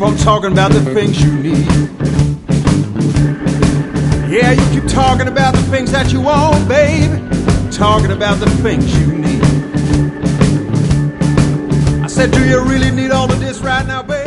keep on talking about the things you need. Yeah, you keep talking about the things that you want, baby. Talking about the things you need. I said, do you really need all of this right now, baby?